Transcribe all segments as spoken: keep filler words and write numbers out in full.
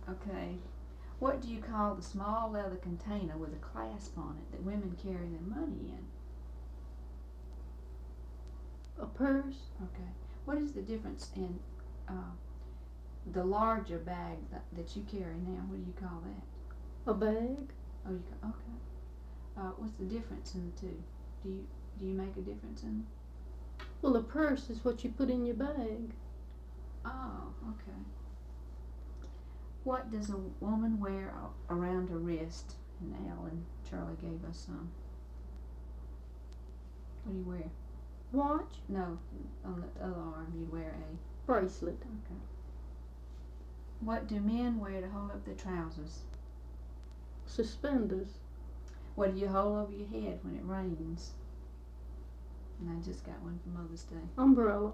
Okay. What do you call the small leather container with a clasp on it that women carry their money in? A purse. Okay. What is the difference in uh, the larger bag that, that you carry now? What do you call that? A bag. Oh, you ca- okay. Uh, what's the difference in the two? Do you do you make a difference in them? Well, a purse is what you put in your bag. Oh, okay. What does a woman wear a- around her wrist? And Al and Charlie gave us some. What do you wear? Watch. No, on the other arm you wear a. Bracelet. Okay. What do men wear to hold up their trousers? Suspenders. What do you hold over your head when it rains? And I just got one for Mother's Day. Umbrella.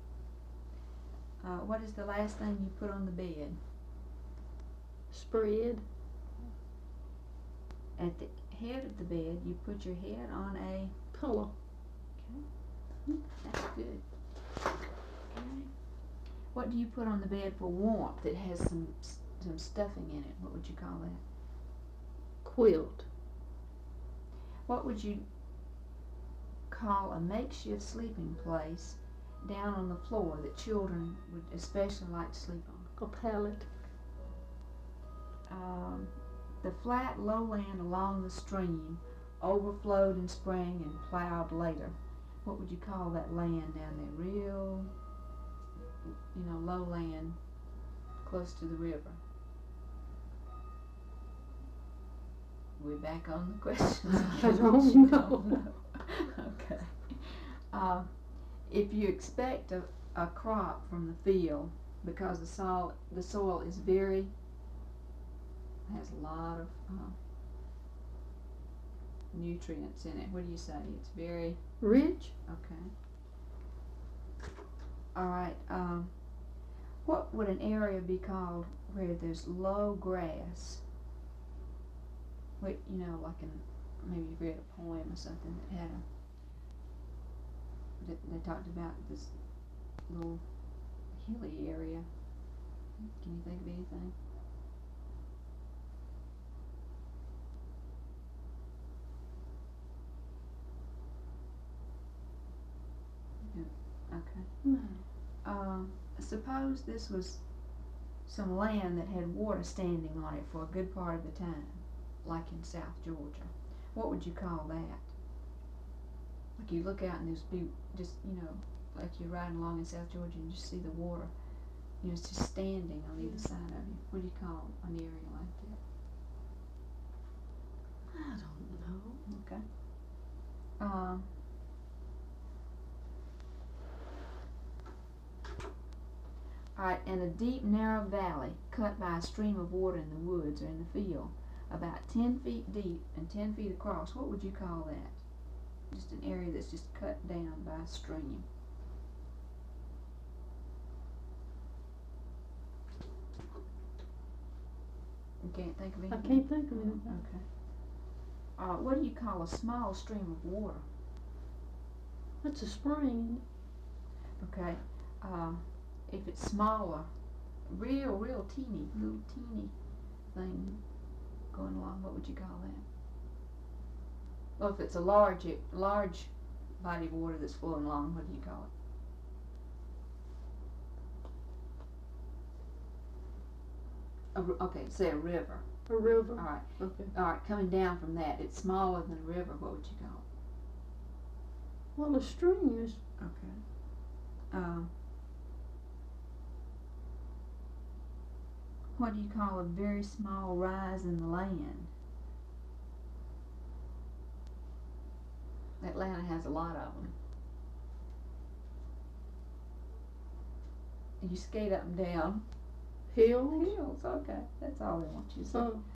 Uh, what is the last thing you put on the bed? Spread. At the head of the bed, you put your head on a. Pillow. Okay. That's good. Okay. What do you put on the bed for warmth that has some some stuffing in it? What would you call that? Quilt. What would you call a makeshift sleeping place down on the floor that children would especially like to sleep on? A pallet. Um, the flat lowland along the stream overflowed in spring and plowed later. What would you call that land down there? Real, you know, lowland close to the river. We're back on the questions. I don't You know. don't know. Okay. Uh, if you expect a, a crop from the field because the soil the soil is very has a lot of uh, nutrients in it. What do you say? It's very Rich. okay. All right. Um, what would an area be called where there's low grass? What you know, like in maybe you've read a poem or something that had a that they talked about this little hilly area. Can you think of anything? Okay. No. Um, suppose this was some land that had water standing on it for a good part of the time, like in South Georgia. What would you call that? Like you look out and there's big, just, you know, like you're riding along in South Georgia and you just see the water, you know, it's just standing on either side of you. What do you call an area like that? I don't know. Okay. Um, Alright, in a deep, narrow valley cut by a stream of water in the woods or in the field, about ten feet deep and ten feet across, what would you call that? Just an area that's just cut down by a stream. You can't think of I anything? can't think of anything. Okay. Uh, what do you call a small stream of water? That's a spring. Okay. Uh, if it's smaller, real, real teeny, little teeny thing going along, what would you call that? Well, if it's a large, large body of water that's flowing along, what do you call it? A, r- okay, say a river. A river. All right, Okay. all right. Coming down from that, it's smaller than a river. What would you call Well, a stream is. it? Okay. Um, what do you call a very small rise in the land? Atlanta has a lot of them. And you skate up and down Hills. hills. Okay, that's all they want you to say. Oh.